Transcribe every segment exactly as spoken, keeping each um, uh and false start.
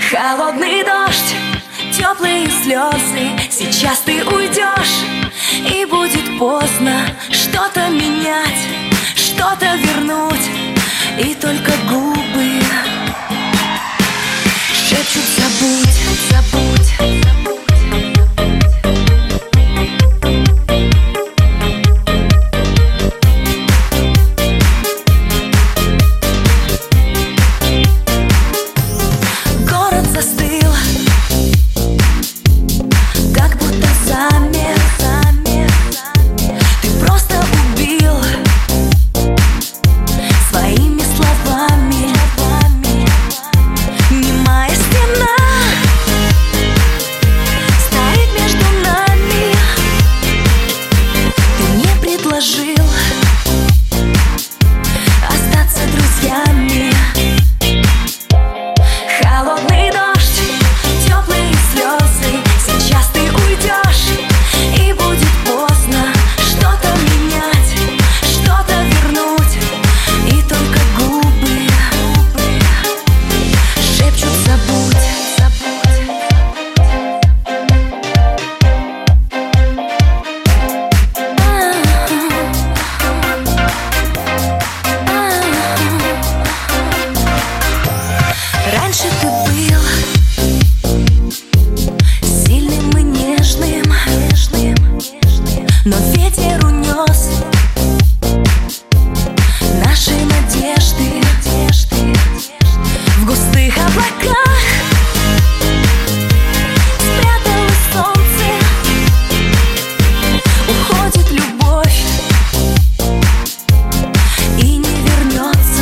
Холодный дождь, теплые слезы. Сейчас ты уйдешь, и будет поздно что-то менять, что-то вернуть. И только губы шепчут: забудь, забудь. Остаться друзьями. Холодный дождь, теплые слезы. Сейчас ты уйдешь, и будет поздно что-то менять, что-то вернуть. И только губы шепчут: забудь, забудь. Раньше ты был сильным и нежным, нежным, но ветер унес наши надежды, надежды. В густых облаках спряталось солнце. Уходит любовь и не вернется.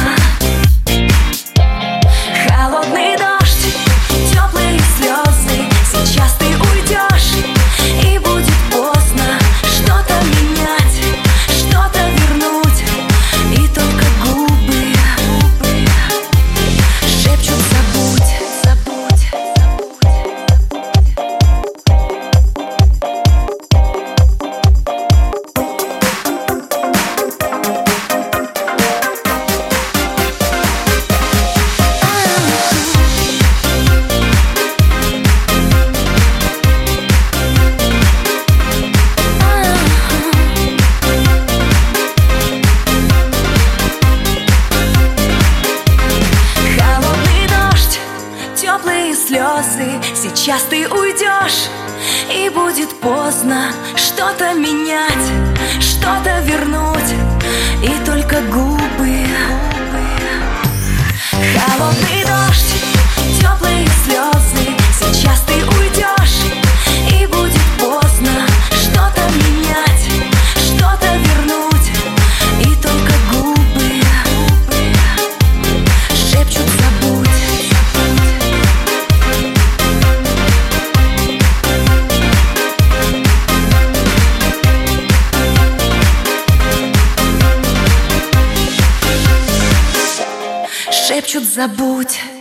Холодный дождь, теплые слезы. Сейчас ты уйдешь, и будет поздно что-то менять, что-то вернуть. И только губы шепчут: забудь, забудь. Теплые слезы. Сейчас ты уйдешь, и будет поздно что-то менять, что-то вернуть. И только губы. Холодный дождь, теплые слезы. Сейчас ты уйдешь, и будет поздно что-то менять, что-то вернуть. И только губы шепчут: забудь. Шепчут: забудь.